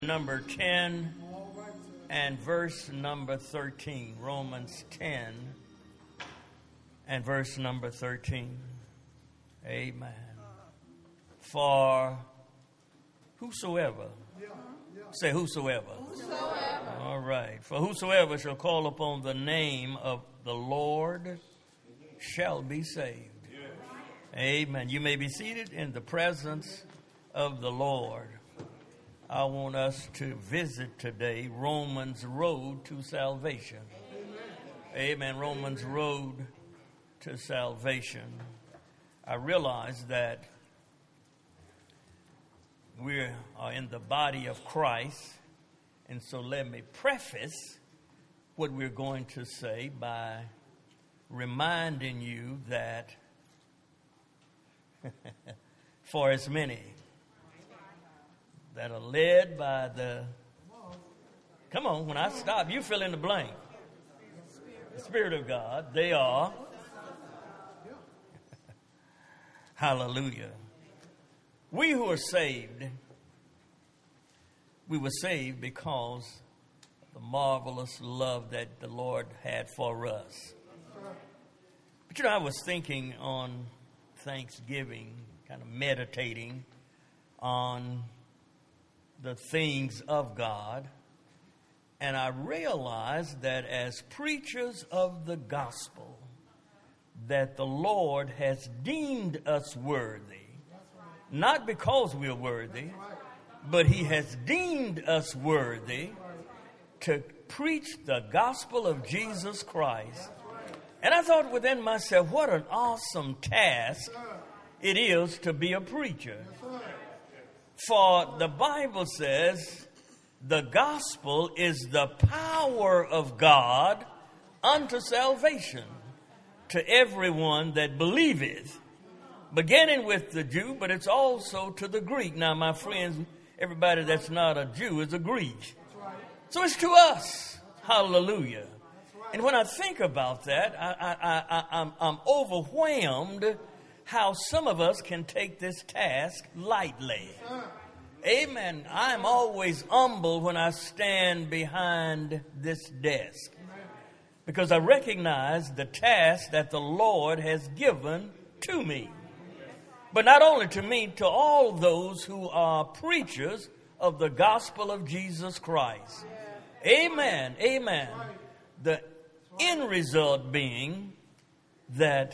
Number 10 and verse number 13. Romans 10 and verse number 13. Amen. For whosoever. Say whosoever. All right. For whosoever shall call upon the name of the Lord shall be saved. Amen. You may be seated in the presence of the Lord. I want us to visit today Romans Road to Salvation. Amen. Romans Road to Salvation. I realize that we are in the body of Christ, and so let me preface what we're going to say by reminding you that for as many that are led by the, come on, when I stop, you fill in the blank. The Spirit of God, they are. Hallelujah. We who are saved, we were saved because of the marvelous love that the Lord had for us. But you know, I was thinking on Thanksgiving, kind of meditating on the things of God, and I realized that as preachers of the gospel, that the Lord has deemed us worthy, not because we're worthy, but He has deemed us worthy to preach the gospel of Jesus Christ. And I thought within myself, what an awesome task it is to be a preacher. For the Bible says the gospel is the power of God unto salvation to everyone that believeth, beginning with the Jew, but it's also to the Greek. Now, my friends, everybody that's not a Jew is a Greek. So it's to us. Hallelujah. And when I think about that, I'm overwhelmed how some of us can take this task lightly. Amen. I'm always humble when I stand behind this desk, because I recognize the task that the Lord has given to me. But not only to me, to all those who are preachers of the gospel of Jesus Christ. Amen. Amen. The end result being that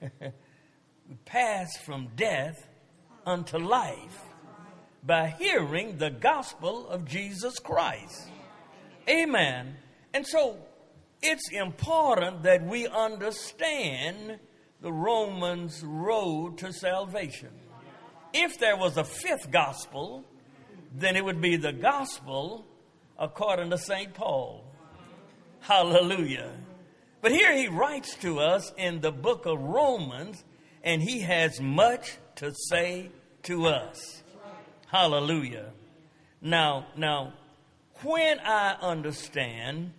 we pass from death unto life by hearing the gospel of Jesus Christ. Amen. And so it's important that we understand the Romans road to salvation. If there was a fifth gospel, then it would be the gospel according to St. Paul. Hallelujah. But here he writes to us in the book of Romans, and he has much to say to us. Hallelujah. Now, when I understand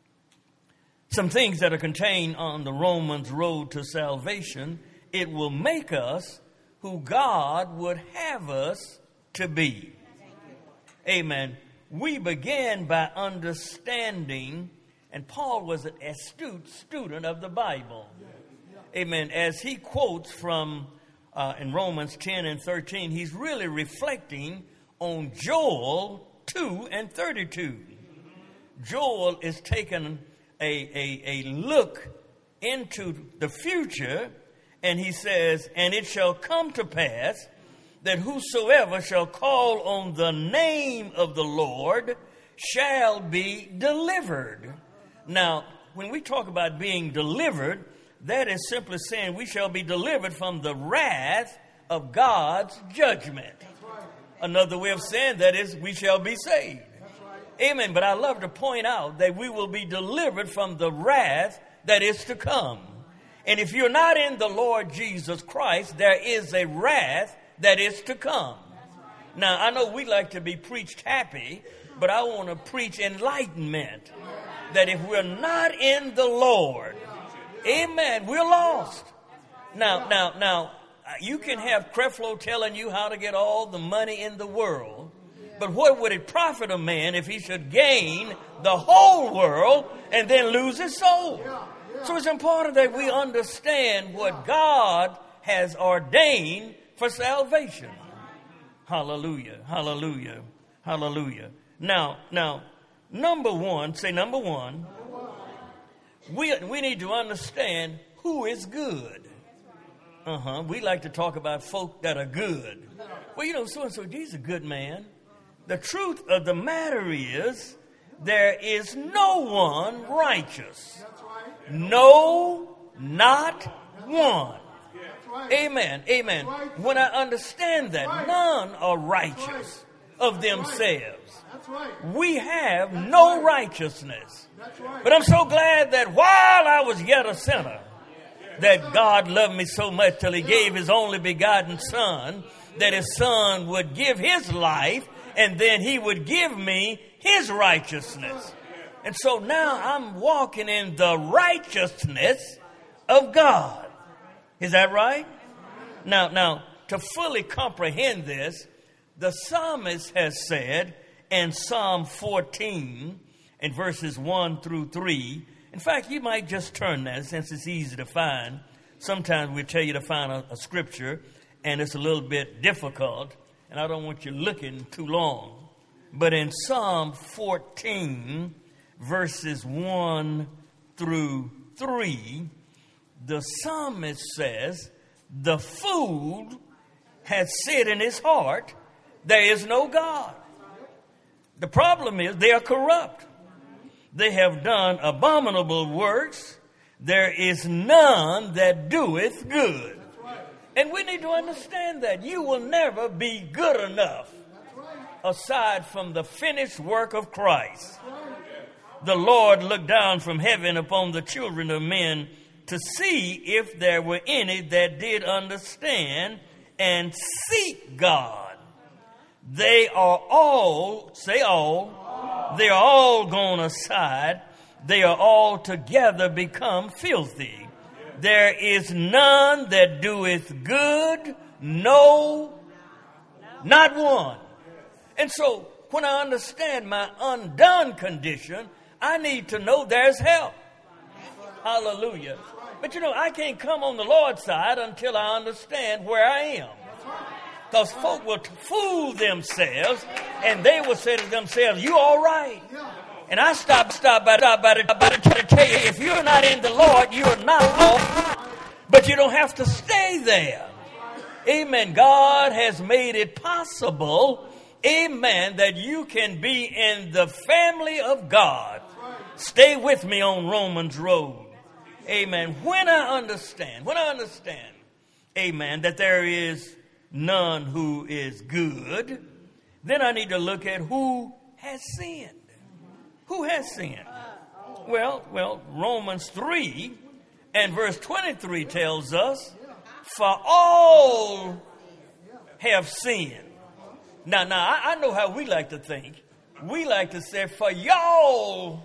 some things that are contained on the Romans road to salvation, it will make us who God would have us to be. Amen. We begin by understanding, and Paul was an astute student of the Bible. Amen. As he quotes from in Romans 10 and 13, he's really reflecting on Joel 2 and 32. Joel is taking a look into the future, and he says, and it shall come to pass that whosoever shall call on the name of the Lord shall be delivered. Now, when we talk about being delivered, that is simply saying we shall be delivered from the wrath of God's judgment. Another way of saying that is we shall be saved. Amen. But I love to point out that we will be delivered from the wrath that is to come. And if you're not in the Lord Jesus Christ, there is a wrath that is to come. Now, I know we like to be preached happy, but I want to preach enlightenment. That if we're not in the Lord, amen, we're lost. Now, you can have Creflo telling you how to get all the money in the world, but what would it profit a man if he should gain the whole world and then lose his soul? So it's important that we understand what God has ordained for salvation. Hallelujah, hallelujah, hallelujah. Now, number one, say number one, we need to understand who is good. We like to talk about folk that are good. Well, so-and-so, he's a good man. The truth of the matter is, there is no one righteous. No, not one. Amen, amen. When I understand that none are righteous of themselves, we have no righteousness. But I'm so glad that while I was yet a sinner, that God loved me so much till he gave his only begotten son, that his son would give his life and then he would give me his righteousness. And so now I'm walking in the righteousness of God. Is that right? Now, to fully comprehend this, the psalmist has said in Psalm 14 and verses 1 through 3. In fact, you might just turn that since it's easy to find. Sometimes we tell you to find a scripture and it's a little bit difficult, and I don't want you looking too long. But in Psalm 14, verses 1 through 3, the psalmist says, the fool has said in his heart, there is no God. The problem is they are corrupt. They have done abominable works. There is none that doeth good. And we need to understand that you will never be good enough aside from the finished work of Christ. The Lord looked down from heaven upon the children of men to see if there were any that did understand and seek God. They are all, say all, they are all gone aside. They are all together become filthy. There is none that doeth good, no, not one. And so when I understand my undone condition, I need to know there's help. Hallelujah. But I can't come on the Lord's side until I understand where I am. Because folk will fool themselves and they will say to themselves, you all right? And I stop by to tell you, if you're not in the Lord, you're not off. But you don't have to stay there. Amen. God has made it possible, amen, that you can be in the family of God. Stay with me on Romans Road. Amen. When I understand, amen, that there is none who is good, then I need to look at who has sinned. Who has sinned? Well, Romans 3 and verse 23 tells us, for all have sinned. Now, I know how we like to think. We like to say, for y'all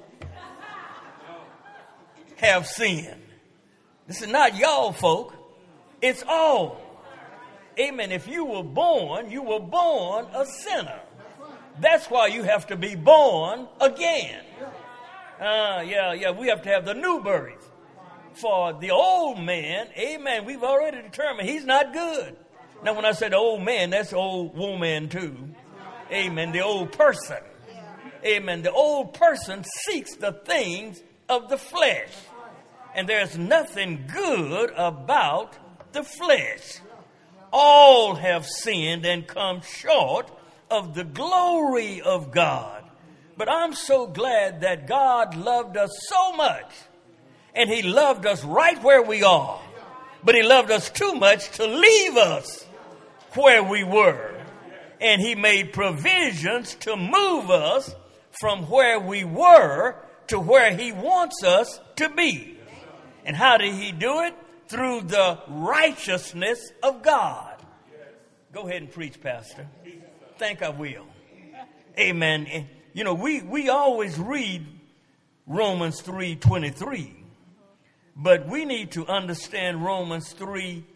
have sinned. This is not y'all folk. It's all. Amen. If you were born a sinner. That's why you have to be born again. We have to have the new birth. For the old man, amen, we've already determined he's not good. Now, when I say the old man, that's the old woman too. Amen, the old person. Amen, the old person seeks the things of the flesh. And there's nothing good about the flesh. All have sinned and come short of the glory of God. But I'm so glad that God loved us so much. And he loved us right where we are. But he loved us too much to leave us where we were. And he made provisions to move us from where we were to where he wants us to be. And how did he do it? Through the righteousness of God. Go ahead and preach, Pastor. Think I will. Amen. We always read Romans 3:23, but we need to understand Romans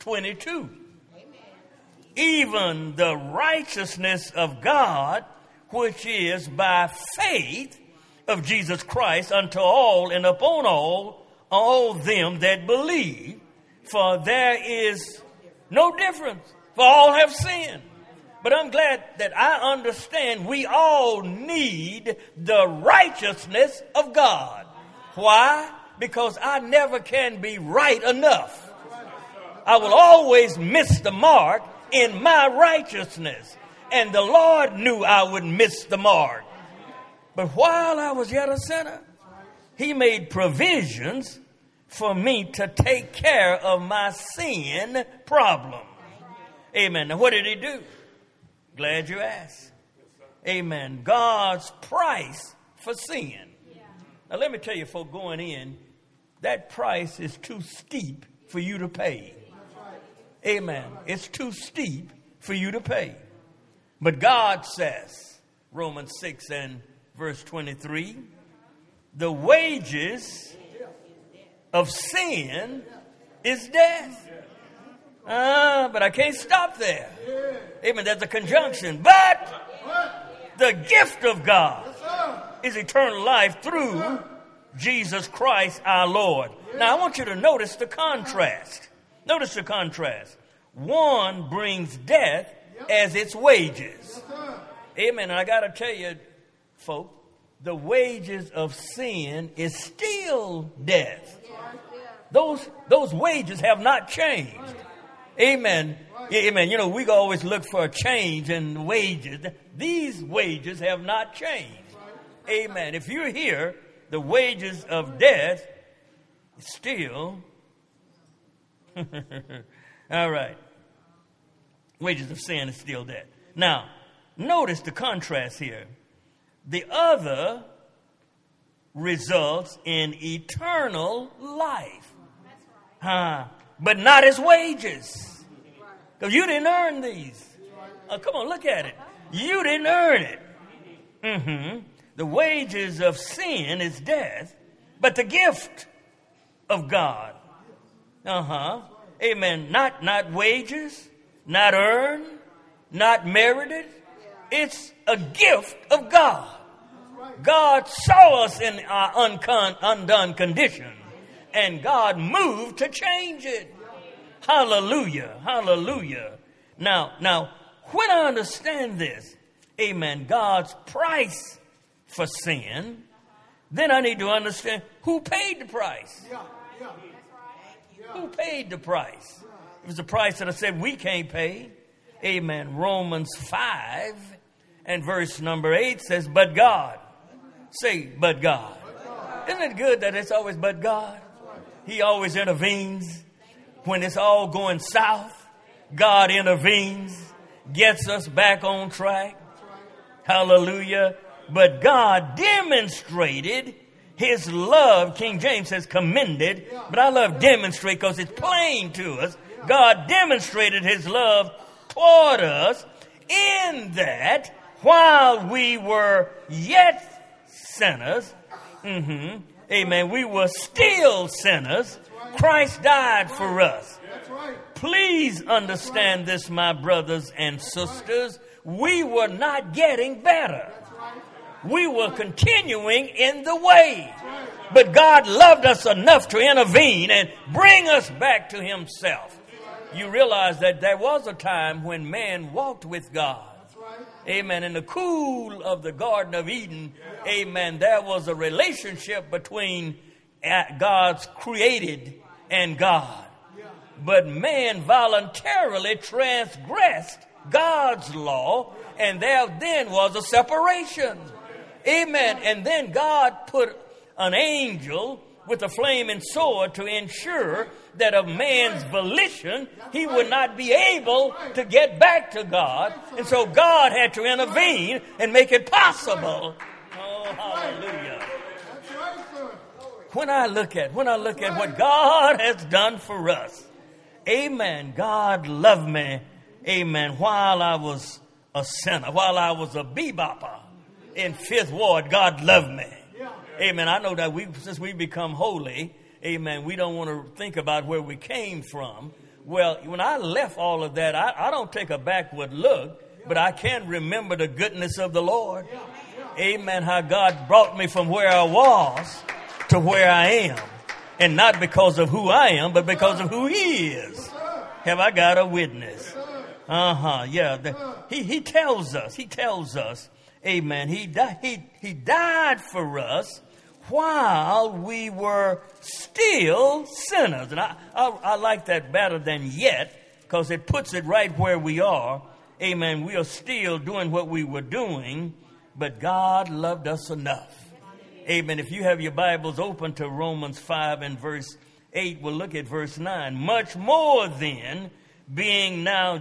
3:22. Even the righteousness of God, which is by faith of Jesus Christ unto all and upon all them that believe. For there is no difference, for all have sinned. But I'm glad that I understand we all need the righteousness of God. Why? Because I never can be right enough. I will always miss the mark in my righteousness. And the Lord knew I would miss the mark. But while I was yet a sinner, he made provisions for me to take care of my sin problem. Amen. Now, what did he do? Glad you asked. Amen. God's price for sin. Now, let me tell you, folks, going in, that price is too steep for you to pay. Amen. It's too steep for you to pay. But God says, Romans 6 and verse 23, the wages of sin is death. But I can't stop there. Amen. There's a conjunction. But the gift of God is eternal life through Jesus Christ our Lord. Now I want you to notice the contrast. Notice the contrast. One brings death as its wages. Amen. And I got to tell you, folks, the wages of sin is still death. Those wages have not changed. Amen. Amen. You know, we always look for a change in wages. These wages have not changed. Amen. If you're here, the wages of death is still. All right. Wages of sin is still death. Now, notice the contrast here. The other results in eternal life. But not as wages. Because you didn't earn these. Come on, look at it. You didn't earn it. The wages of sin is death, but the gift of God. Amen. Not wages, not earned, not merited. It's a gift of God. God saw us in our undone condition, and God moved to change it. Hallelujah. Hallelujah. Now, when I understand this, amen, God's price for sin, then I need to understand who paid the price. Who paid the price? It was the price that I said we can't pay. Amen. Romans 5 and verse number 8 says, but God. Say, but God. Isn't it good that it's always but God? He always intervenes. When it's all going south, God intervenes, gets us back on track. Hallelujah. But God demonstrated his love. King James says commended, but I love demonstrate because it's plain to us. God demonstrated his love toward us in that while we were yet sinners, amen, we were still sinners, Christ died for us. Please understand this, my brothers and sisters. We were not getting better. We were continuing in the way. But God loved us enough to intervene and bring us back to himself. You realize that there was a time when man walked with God. Amen. In the cool of the Garden of Eden, amen, there was a relationship between God's created and God. But man voluntarily transgressed God's law, and there then was a separation. Amen. And then God put an angel with a flaming sword to ensure that of man's volition, he would not be able to get back to God. And so God had to intervene and make it possible. Oh, hallelujah. When I look at what God has done for us, amen, God loved me, amen, while I was a sinner, while I was a bebopper in Fifth Ward, God loved me. Amen. I know that since we become holy, amen, we don't want to think about where we came from. Well, when I left all of that, I don't take a backward look. but I can remember the goodness of the Lord. Amen. How God brought me from where I was to where I am. And not because of who I am, but because of who He is. Have I got a witness? Yeah. He tells us, amen. He died for us while we were still sinners. And I like that better than yet, because it puts it right where we are. Amen. We are still doing what we were doing, but God loved us enough. Amen. If you have your Bibles open to Romans 5 and verse 8, we'll look at verse 9. Much more then, being now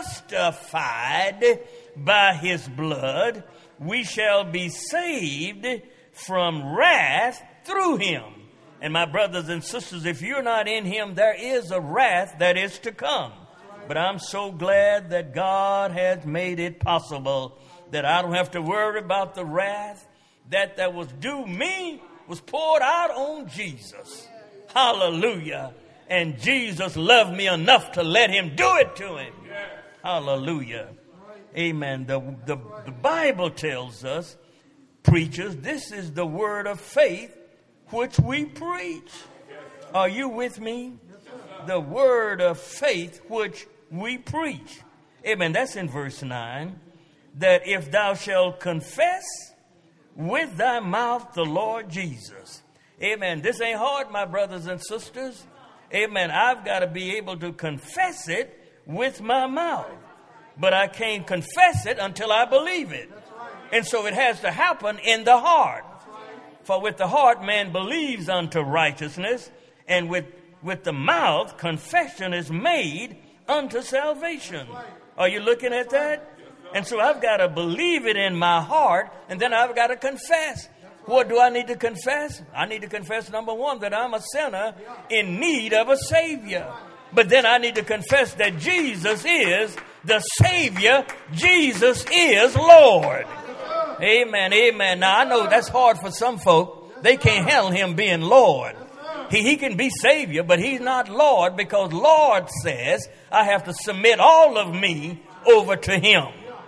justified by His blood, we shall be saved from wrath through Him. And my brothers and sisters, if you're not in Him, there is a wrath that is to come. But I'm so glad that God has made it possible that I don't have to worry about the wrath that was due me was poured out on Jesus. Hallelujah. And Jesus loved me enough to let Him do it to Him. Hallelujah. Amen. The Bible tells us, preachers, this is the word of faith which we preach. Are you with me? The word of faith which we preach. Amen. That's in verse 9. That if thou shalt confess with thy mouth the Lord Jesus. Amen. This ain't hard, my brothers and sisters. Amen. I've got to be able to confess it with my mouth. But I can't confess it until I believe it. And so it has to happen in the heart. For with the heart man believes unto righteousness, and with the mouth confession is made unto salvation. Are you looking at that? And so I've got to believe it in my heart, and then I've got to confess. What do I need to confess? I need to confess, number one, that I'm a sinner in need of a Savior. But then I need to confess that Jesus is the Savior. Jesus is Lord. Amen, amen. Now, I know that's hard for some folk. They can't handle Him being Lord. He can be Savior, but He's not Lord, because Lord says I have to submit all of me over to Him.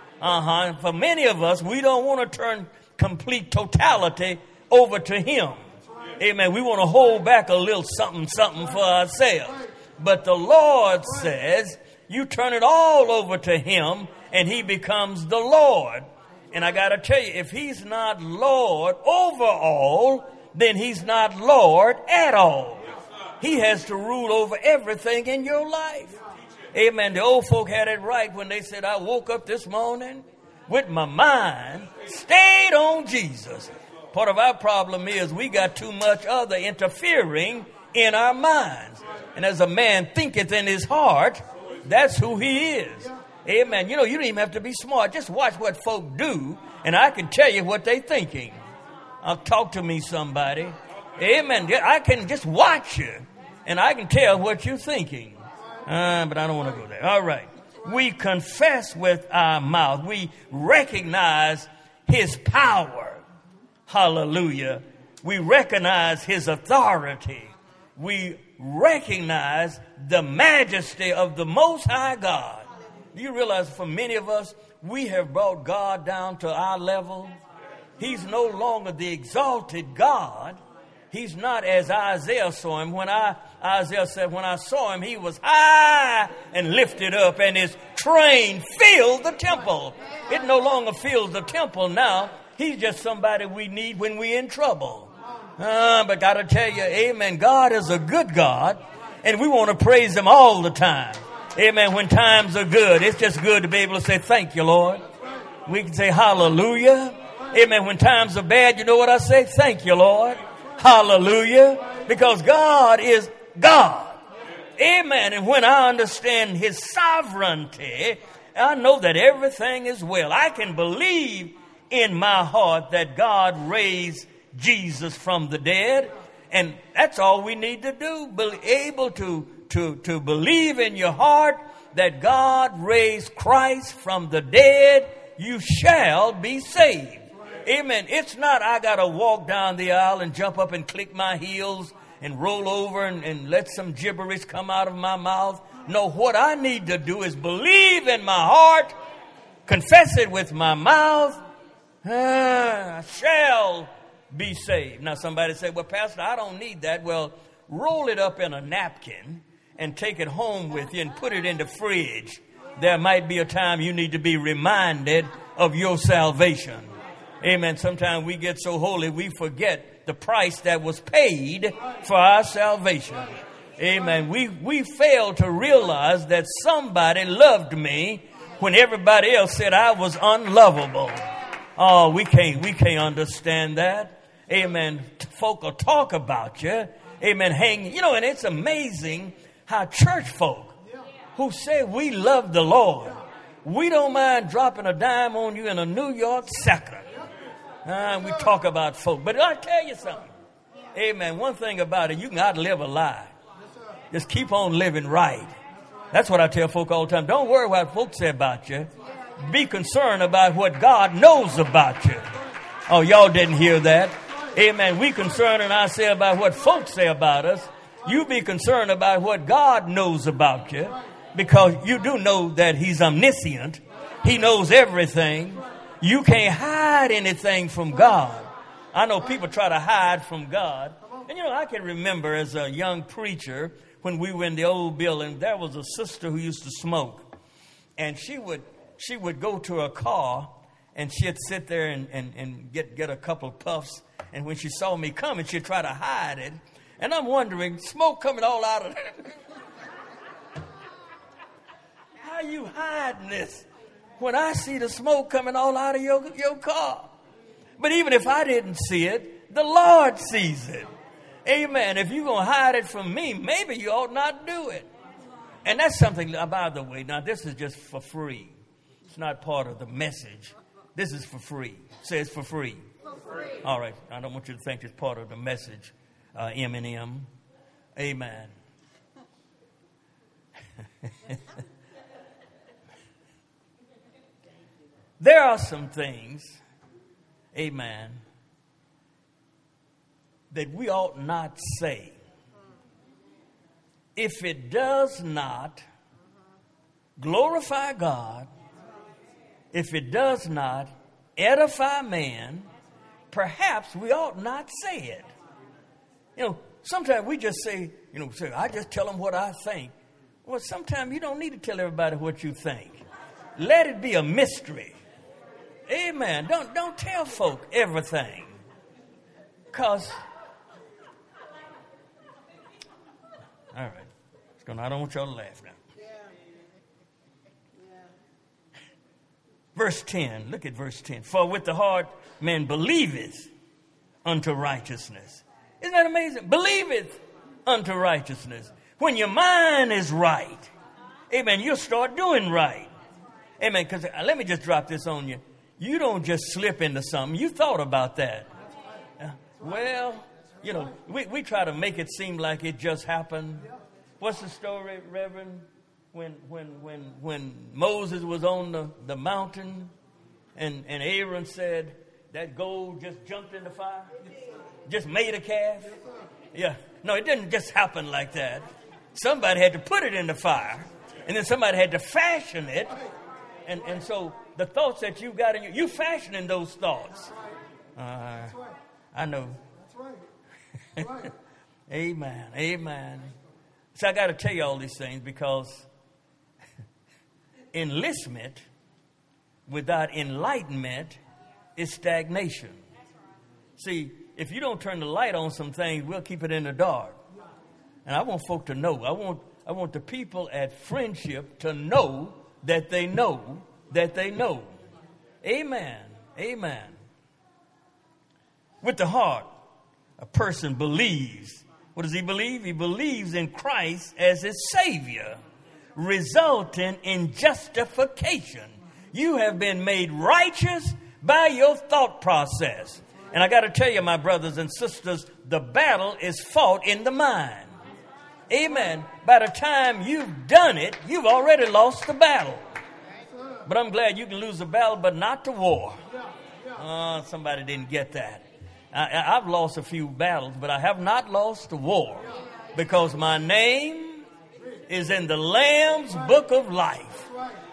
For many of us, we don't want to turn complete totality over to Him. Amen. We want to hold back a little something for ourselves. But the Lord says you turn it all over to Him, and He becomes the Lord. And I got to tell you, if He's not Lord over all, then He's not Lord at all. He has to rule over everything in your life. Amen. The old folk had it right when they said, I woke up this morning with my mind stayed on Jesus. Part of our problem is we got too much other interfering in our minds. And as a man thinketh in his heart, that's who he is. Amen. You know, you don't even have to be smart. Just watch what folk do, and I can tell you what they're thinking. Talk to me, somebody. Amen. I can just watch you, and I can tell what you're thinking. But I don't want to go there. All right. We confess with our mouth. We recognize His power. Hallelujah. We recognize His authority. We recognize the majesty of the Most High God. Do you realize for many of us, we have brought God down to our level? He's no longer the exalted God. He's not as Isaiah saw Him. Isaiah said, when I saw Him, He was high and lifted up, and His train filled the temple. It no longer fills the temple now. He's just somebody we need when we're in trouble. But got to tell you, amen, God is a good God, and we want to praise Him all the time. Amen. When times are good, it's just good to be able to say, thank you, Lord. We can say hallelujah. Amen. When times are bad, you know what I say? Thank you, Lord. Hallelujah. Because God is God. Amen. And when I understand His sovereignty, I know that everything is well. I can believe in my heart that God raised Jesus from the dead. And that's all we need to do. Be able to believe in your heart that God raised Christ from the dead. You shall be saved. Amen. It's not I got to walk down the aisle and jump up and click my heels and roll over and let some gibberish come out of my mouth. No, what I need to do is believe in my heart confess it with my mouth, I shall be saved. Now somebody said, well, Pastor, I don't need that. Well, roll it up in a napkin and take it home with you and put it in the fridge. There might be a time you need to be reminded of your salvation. Amen. Sometimes we get so holy we forget the price that was paid for our salvation. Amen. We fail to realize that somebody loved me when everybody else said I was unlovable. Oh, we can't understand that. Amen. Folk will talk about you. Amen. And it's amazing how church folk who say we love the Lord, we don't mind dropping a dime on you in a New York second. We talk about folk. But I tell you something. Amen. One thing about it, you can outlive a lie. Just keep on living right. That's what I tell folk all the time. Don't worry what folks say about you. Be concerned about what God knows about you. Oh, y'all didn't hear that. Amen. We concern ourselves about what folks say about us. You be concerned about what God knows about you, because you do know that He's omniscient. He knows everything. You can't hide anything from God. I know people try to hide from God. And I can remember as a young preacher when we were in the old building, there was a sister who used to smoke. And she would go to her car and she'd sit there and get a couple of puffs. And when she saw me coming, she'd try to hide it. And I'm wondering, smoke coming all out of there. How you hiding this when I see the smoke coming all out of your car? But even if I didn't see it, the Lord sees it. Amen. If you're going to hide it from me, maybe you ought not do it. And that's something, by the way, now this is just for free. It's not part of the message. This is for free. Say it's for free. For free. All right. I don't want you to think it's part of the message. M&M. Amen. There are some things, amen, that we ought not say if it does not glorify God, if it does not edify man. Perhaps we ought not say it. Sometimes we just say, I just tell them what I think. Well, sometimes you don't need to tell everybody what you think. Let it be a mystery. Amen. Don't tell folk everything. Because, all right. I don't want y'all to laugh now. Verse 10. Look at verse 10. For with the heart man believeth unto righteousness. Isn't that amazing? Believeth unto righteousness. When your mind is right, amen, you'll start doing right. Amen. Because let me just drop this on you. You don't just slip into something. You thought about that. Well, we try to make it seem like it just happened. What's the story, Reverend? When Moses was on the mountain and Aaron said that gold just jumped in the fire, just made a calf. Yeah. No, it didn't just happen like that. Somebody had to put it in the fire, and then somebody had to fashion it. And so the thoughts that you got in you fashioning those thoughts. I know. That's right. Amen. Amen. So I got to tell you all these things because enlistment without enlightenment is stagnation. See, if you don't turn the light on some things, we'll keep it in the dark. And I want folk to know. I want the people at Friendship to know that they know that they know. Amen. Amen. With the heart, a person believes. What does he believe? He believes in Christ as his Savior, resulting in justification. You have been made righteous by your thought process. And I got to tell you, my brothers and sisters, the battle is fought in the mind. Amen. By the time you've done it, you've already lost the battle. But I'm glad you can lose the battle, but not the war. Somebody didn't get that. I've lost a few battles, but I have not lost the war because my name is in the Lamb's book of life.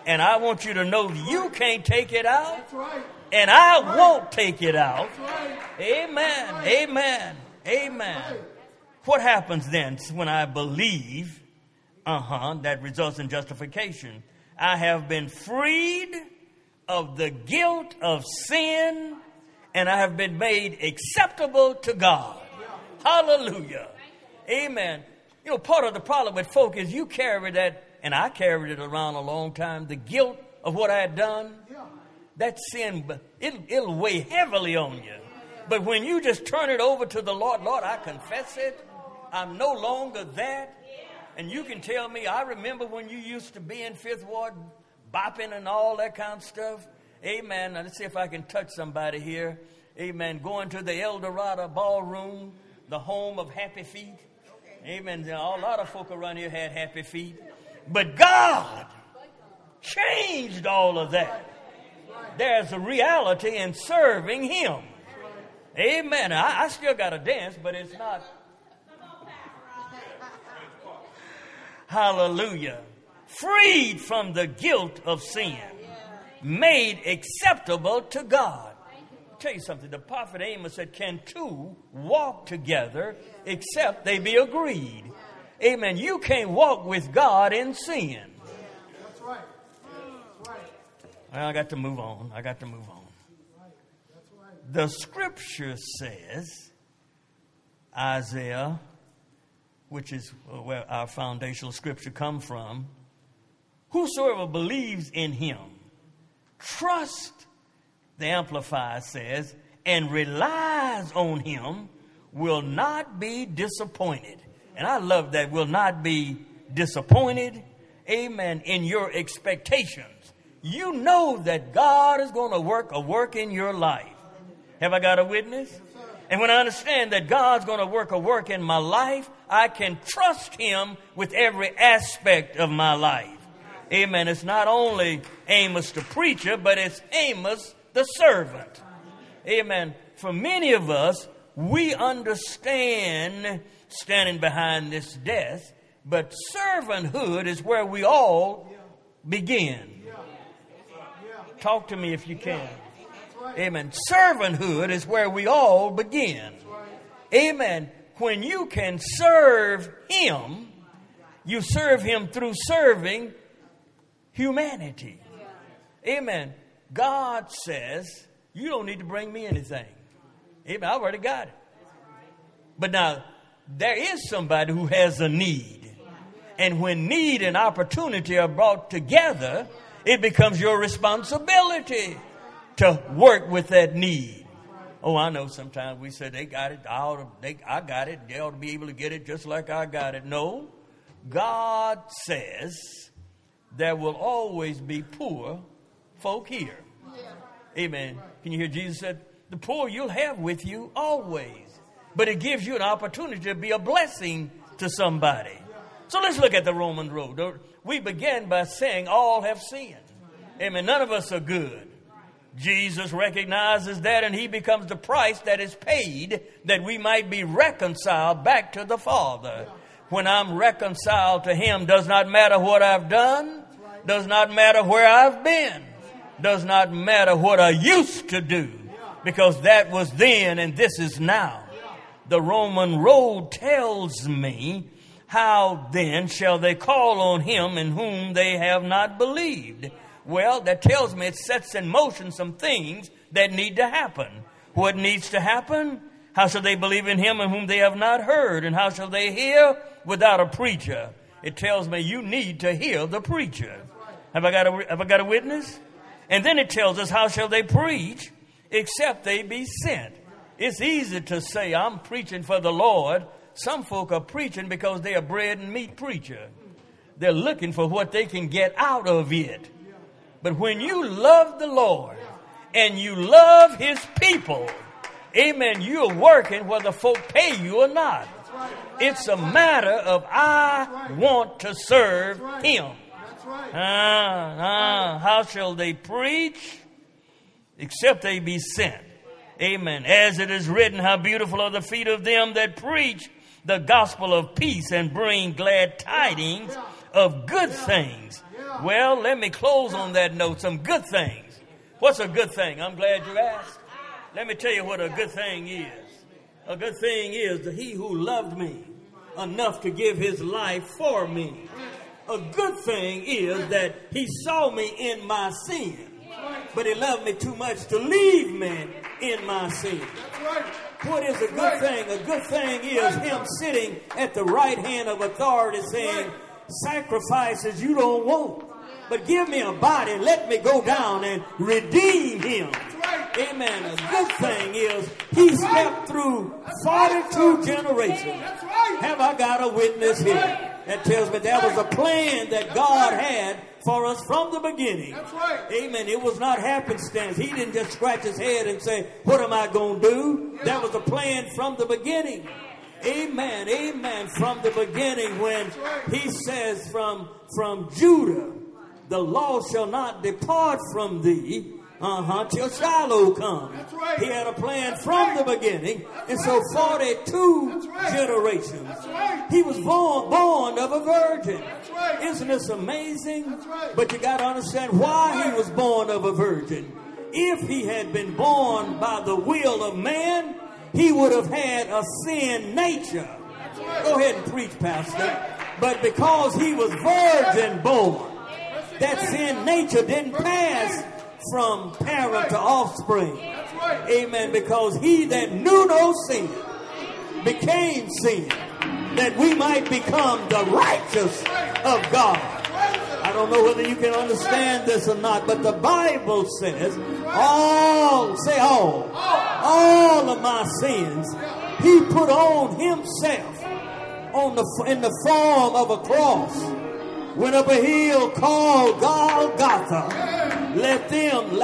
And I want you to know you can't take it out. That's right. And I won't take it out. That's right. Amen. Amen. Amen. What happens then when I believe? That results in justification. I have been freed of the guilt of sin, and I have been made acceptable to God. Hallelujah. Amen. You know, part of the problem with folk is you carry that, and I carried it around a long time, the guilt of what I had done. That sin, it'll weigh heavily on you. But when you just turn it over to the Lord, Lord, I confess it. I'm no longer that. And you can tell me, I remember when you used to be in Fifth Ward, bopping and all that kind of stuff. Amen. Now, let's see if I can touch somebody here. Amen. Going to the El Dorado Ballroom, the home of happy feet. Amen. A lot of folk around here had happy feet. But God changed all of that. There's a reality in serving Him. Amen. I still got to dance, but it's not. Hallelujah. Freed from the guilt of sin. Made acceptable to God. I'll tell you something. The prophet Amos said, can two walk together except they be agreed? Amen. You can't walk with God in sin. That's right. That's right. Well, I got to move on. The scripture says, Isaiah, which is where our foundational scripture comes from, whosoever believes in Him, trust, the Amplified says, and relies on Him, will not be disappointed. And I love that, will not be disappointed, amen, in your expectations. You know that God is going to work a work in your life. Have I got a witness? And when I understand that God's going to work a work in my life, I can trust Him with every aspect of my life. Amen. It's not only Amos the preacher, but it's Amos the servant. Amen. For many of us, we understand standing behind this desk, but servanthood is where we all begin. Talk to me if you can. Amen. Servanthood is where we all begin. Amen. When you can serve Him, you serve Him through serving humanity. Amen. God says, you don't need to bring me anything. Amen. I already got it. But now, there is somebody who has a need. And when need and opportunity are brought together, it becomes your responsibility to work with that need. Oh, I know sometimes we say they got it. I got it. They ought to be able to get it just like I got it. No. God says there will always be poor folk here. Amen. Can you hear Jesus said, the poor you'll have with you always. But it gives you an opportunity to be a blessing to somebody. So let's look at the Roman road. We began by saying all have sinned. Amen. None of us are good. Jesus recognizes that, and He becomes the price that is paid that we might be reconciled back to the Father. When I'm reconciled to Him, does not matter what I've done, does not matter where I've been, does not matter what I used to do, because that was then and this is now. The Roman road tells me, how then shall they call on Him in whom they have not believed? Well, that tells me it sets in motion some things that need to happen. What needs to happen? How shall they believe in Him in whom they have not heard? And how shall they hear without a preacher? It tells me you need to hear the preacher. Have I got a witness? And then it tells us, how shall they preach except they be sent? It's easy to say, I'm preaching for the Lord. Some folk are preaching because they are bread and meat preacher. They're looking for what they can get out of it. But when you love the Lord and you love His people, amen, you're working whether folk pay you or not. It's a matter of I want to serve Him. How shall they preach except they be sent? Amen. As it is written, how beautiful are the feet of them that preach the gospel of peace and bring glad tidings of good things. Well, let me close on that note. Some good things. What's a good thing? I'm glad you asked. Let me tell you what a good thing is. A good thing is that he who loved me enough to give his life for me. A good thing is that he saw me in my sin, but he loved me too much to leave me in my sin. What is a good thing? A good thing is him sitting at the right hand of authority saying, sacrifices you don't want, but give me a body, let me go down and redeem him. Amen. A good thing is he stepped through 42 generations. Have I got a witness here that tells me there was a plan that God had for us from the beginning? Amen. It was not happenstance. He didn't just scratch his head and say, what am I going to do? There was a plan from the beginning. Amen. Amen. From the beginning, when he says from Judah, the law shall not depart from thee till Shiloh come. He had a plan from the beginning. And so 42 generations. He was born of a virgin. Isn't this amazing? But you got to understand why he was born of a virgin. If he had been born by the will of man, he would have had a sin nature. Go ahead and preach, Pastor. But because he was virgin born, that sin nature didn't pass from parent to offspring. Amen. Because he that knew no sin became sin, that we might become the righteous of God. I don't know whether you can understand this or not, but the Bible says all of my sins he put on himself in the form of a cross. Went up a hill called Golgotha. Let them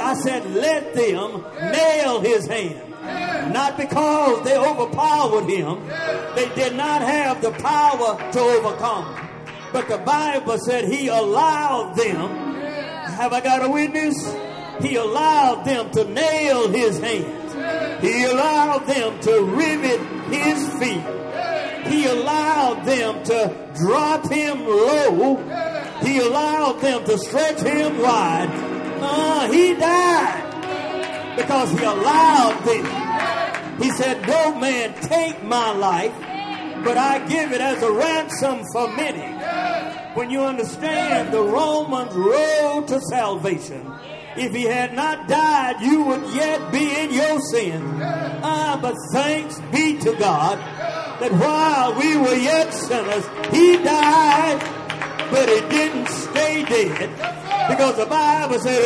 nail his hand. Not because they overpowered him. They did not have the power to overcome him. But the Bible said he allowed them. Have I got a witness? He allowed them to nail his hands. He allowed them to rivet his feet. He allowed them to drop him low. He allowed them to stretch him wide. He died because he allowed them. He said, no man take my life, but I give it as a ransom for many. When you understand the Romans' road to salvation, if he had not died, you would yet be in your sin. But thanks be to God that while we were yet sinners, he died, but he didn't stay dead. Because the Bible said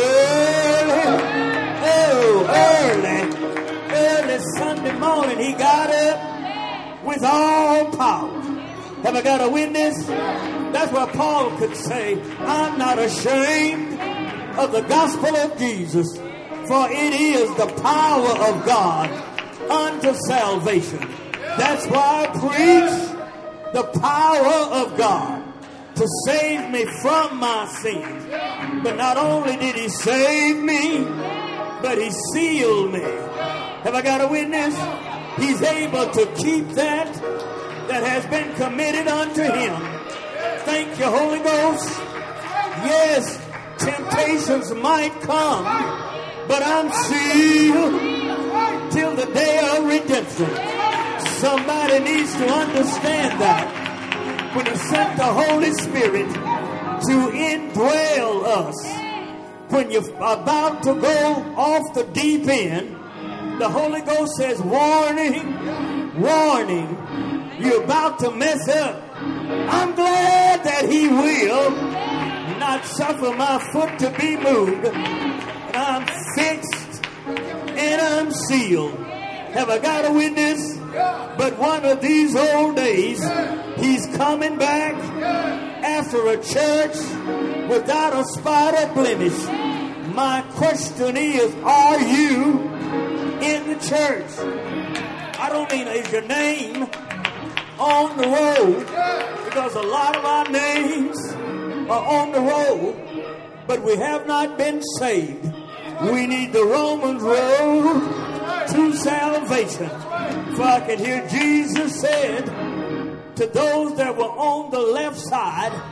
early Sunday morning, he got up with all power. Have I got a witness? That's what Paul could say. I'm not ashamed of the gospel of Jesus, for it is the power of God unto salvation. That's why I preach the power of God to save me from my sins. But not only did he save me, but he sealed me. Have I got a witness? He's able to keep that has been committed unto him. Thank you, Holy Ghost. Yes, temptations might come, but I'm sealed till the day of redemption. Somebody needs to understand that. When he sent the Holy Spirit to indwell us, when you're about to go off the deep end, the Holy Ghost says, warning, warning, you're about to mess up. I'm glad that he will not suffer my foot to be moved. I'm fixed and I'm sealed. Have I got a witness? But one of these old days, he's coming back after a church without a spot or blemish. My question is, are you in the church? I don't mean, is your name on the road? Because a lot of our names are on the road, but we have not been saved. We need the Romans road to salvation. For I can hear Jesus said to those that were on the left side,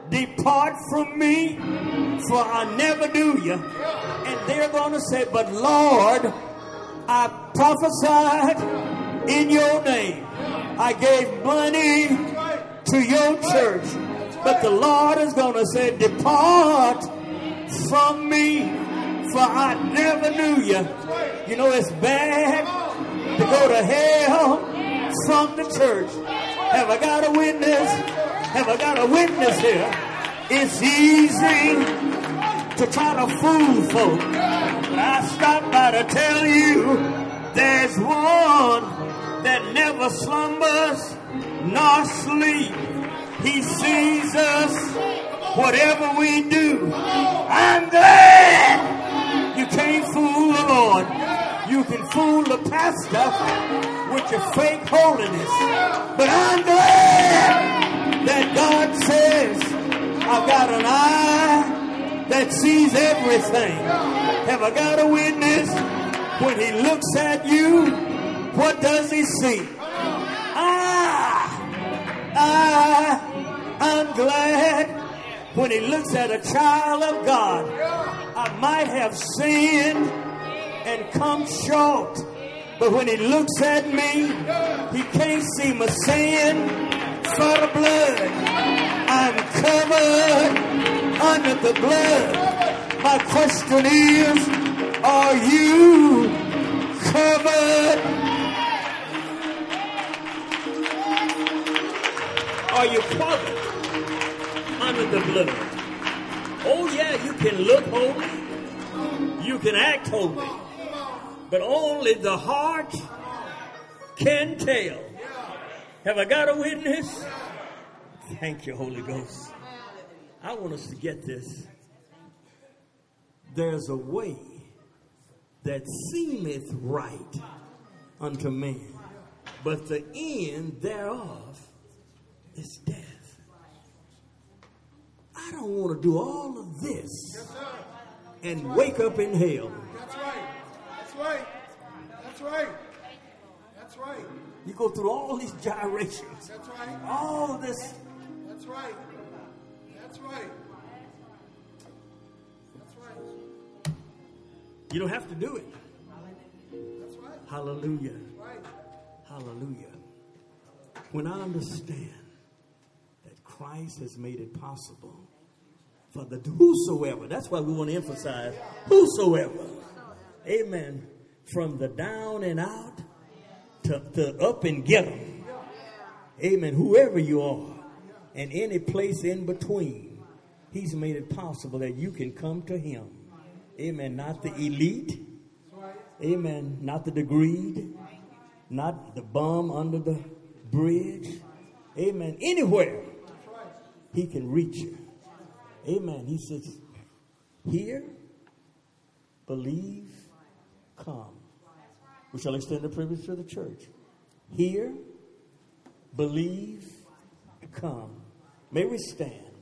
depart from me, for I never knew you. And they're going to say, but Lord, I prophesied in your name. I gave money to your church. But the Lord is going to say, depart from me, for I never knew you. You know, it's bad to go to hell from the church. Have I got a witness? Have I got a witness here? It's easy to try to fool folk. But I stopped by to tell you there's one that never slumbers nor sleep. He sees us, whatever we do. I'm glad you can't fool the Lord. You can fool the pastor with your fake holiness. But I'm glad that God says, I've got an eye that sees everything. Have I got a witness? When he looks at you, what does he see? I'm glad when he looks at a child of God. I might have sinned and come short, but when he looks at me, he can't see my sin for the blood. I'm covered under the blood. My question is, are you covered? Are you covered under the blood? Oh yeah, you can look holy, you can act holy, but only the heart can tell. Have I got a witness? Thank you, Holy Ghost. I want us to get this. There's a way that seemeth right unto man, but the end thereof is death. I don't want to do all of this and wake up in hell. That's right. That's right. That's right. That's right. You go through all these gyrations. That's right. All this. That's right. That's right. That's right. You don't have to do it. That's right. Hallelujah. Right. Hallelujah. When I understand that Christ has made it possible for the whosoever, that's why we want to emphasize whosoever, amen, from the down and out to up and get them, amen, whoever you are, and any place in between, he's made it possible that you can come to him, amen, not the elite, amen, not the degreed, not the bum under the bridge, amen, anywhere he can reach you, amen. He says, hear, believe, come. We shall extend the privilege to the church. Hear, believe, come. May we stand.